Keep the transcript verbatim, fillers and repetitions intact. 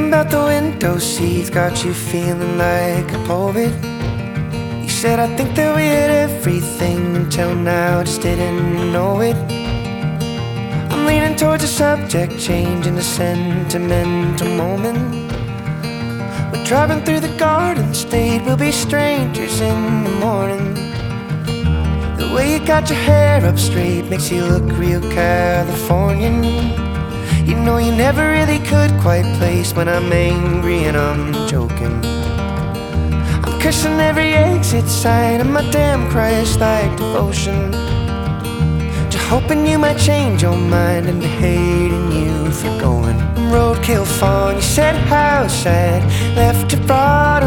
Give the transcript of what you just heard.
Something about the window seats got you feeling like a poet. You said, I think that we had everything until now, just didn't know it. I'm leaning towards a subject change in a sentimental moment. We're driving through the Garden State, we'll be strangers in the morning. The way you got your hair up straight makes you look real Californian. You know you never really could quite place when I'm angry and I'm joking. I'm cursing every exit sign of my damn Christ-like devotion, just hoping you might change your mind into hating you for going. Roadkill fawn, you said how sad, left you brought